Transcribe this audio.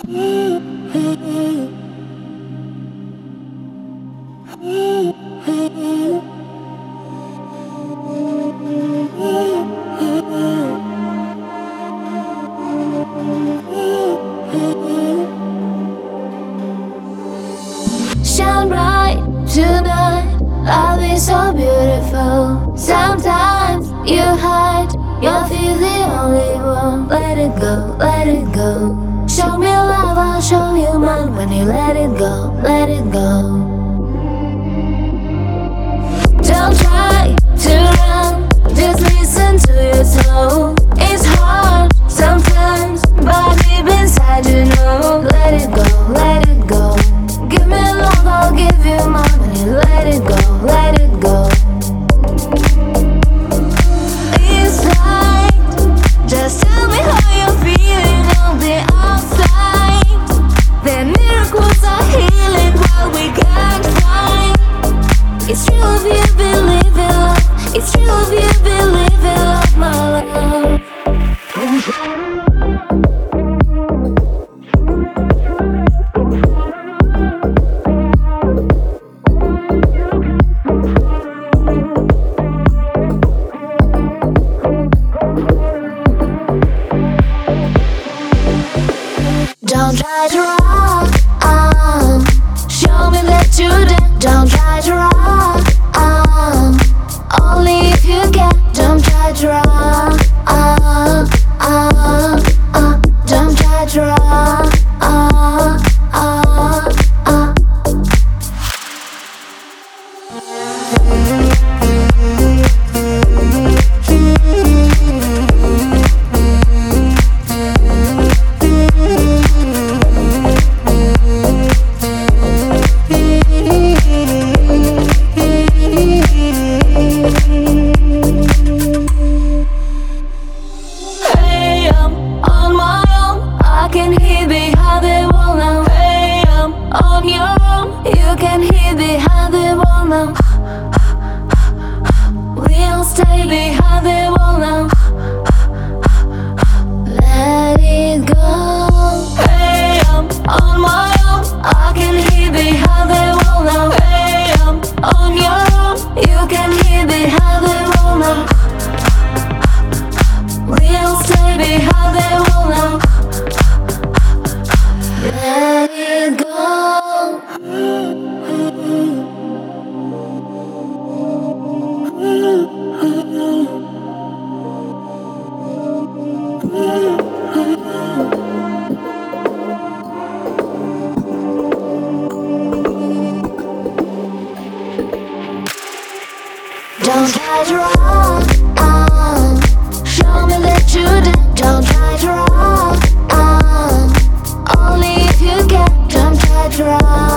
Shine bright tonight, I'll be so beautiful. Sometimes you hide, you'll feel the only one. Let it go, let it go. Show me love, I'll show you mine. When you let it go, let it go. Don't try to run, just listen to your soul. It's hard sometimes, but deep inside you know. Let it go, let it go. Give me love, I'll give you mine. When you let it go, let it go. It's like, just tell me how you're feeling on the outside. The miracles are healing what we can't find. It's true if you believe in love. It's true if you believe in love, my love. Don't try to run, show me that you did. Don't try to run, only if you can. Don't try to run, don't try to run, Hey, I'm on my own. I can hear behind the wall now. Hey, I'm on your own. You can hear behind the wall now. We'll stay behind the wall now. Let it go. Hey, I'm on my own. I can hear behind the wall now. Hey, I'm on your own. You can hear behind the wall now. We'll stay behind the wall now. Let it go. Don't try to run, show me that you did. Don't try to run, only if you can. Don't try to run.